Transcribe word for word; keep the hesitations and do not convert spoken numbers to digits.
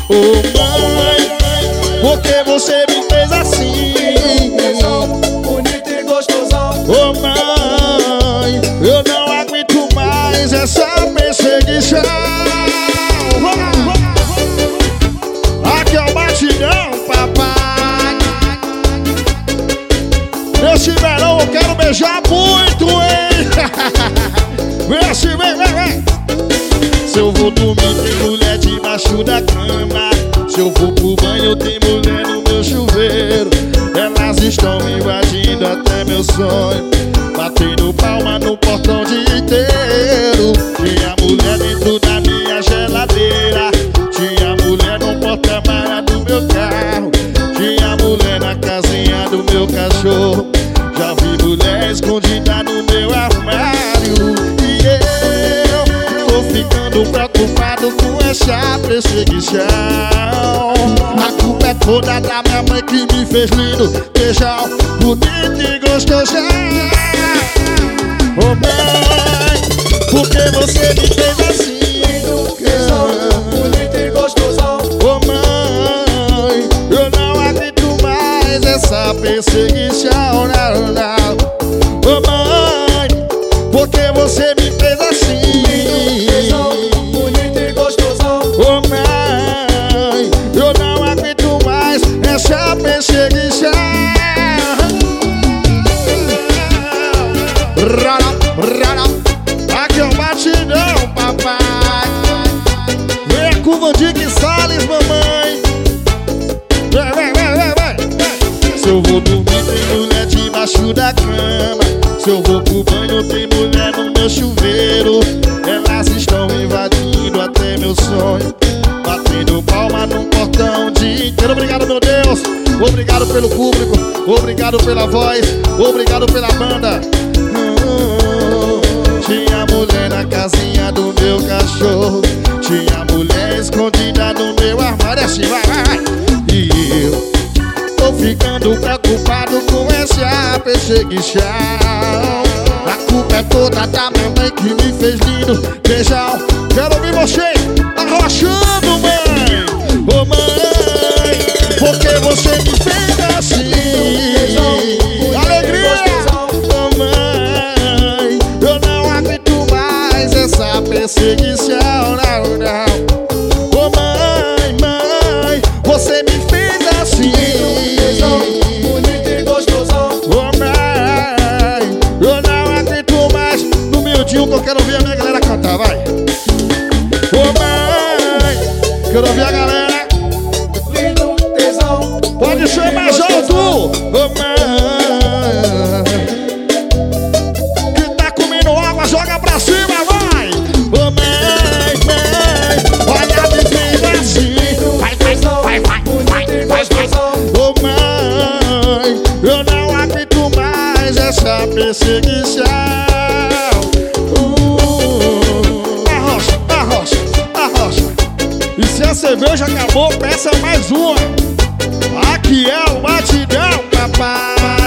Ô mãe, por que você me fez assim? Bonito e gostosão. Ô mãe, eu não aguento mais essa perseguição. Aqui é o batidão, papai. Nesse verão eu quero beijar muito, hein? Vem assim, vem, vem, vem. Se eu vou dormir tem mulher debaixo da cama. Se eu vou pro banho tem mulher no meu chuveiro. Elas estão invadindo até meu sonho, batendo palma no portão o dia inteiro. Tinha mulher dentro da minha geladeira, tinha mulher no porta-mala do meu carro, tinha mulher na casinha do meu cachorro. Já vi mulher escondida no meu armário. E eu tô ficando preocupado com essa perseguição. A culpa é toda da minha mãe que me fez lindo, beijão, bonito e gostosão. Ô mãe, por que você me fez assim? Bonito e gostosão. Ô mãe, eu não aguento mais essa perseguição, não, não. Ô mãe, por que você me fez assim? Bonito e gostosão. Ô mãe, eu não aguento mais essa perseguição. Aqui é o batidão, papai. Vem com o Vandique Salles, mamãe. Vem, vem, vem, vem, vem. Se eu vou dormir tem mulher debaixo da cama. Se eu vou pro banho tem mulher no meu chuveiro. Elas estão invadindo até meu sonho, batendo palma num portão o dia inteiro. Obrigado, meu Deus. Obrigado pelo público. Obrigado pela voz. Obrigado pela banda. Tinha mulher na casinha do meu cachorro, tinha mulher escondida no meu armário. Assim, vai, vai, vai. E eu tô ficando preocupado com essa perseguição. A culpa é toda da minha mãe que me fez lindo, beijão. Quero ouvir vocês arrochando, mãe. Ô mãe, por que você me fez assim? Alegria! Ô mãe, eu não aguento mais essa perseguição, não, não. Ô mãe, mãe, você me fez assim. Bonito e gostosão. Ô mãe, eu não aguento mais. No miudinho que eu quero ouvir a minha galera cantar, vai. Ô mãe, quero ouvir a galera. Lindo, tesão. Pode ser mais alto. Ô mãe, que tá comendo água, joga pra cima, vai. Ô mãe, mãe, olha me fez assim. Vai, vai, vai, vai, vai, vai, vai. Ô mãe, eu não aguento mais essa perseguição. Uh, arrocha, arrocha, arrocha. E se a cerveja acabou, peça mais uma. Aqui é o batidão, papai.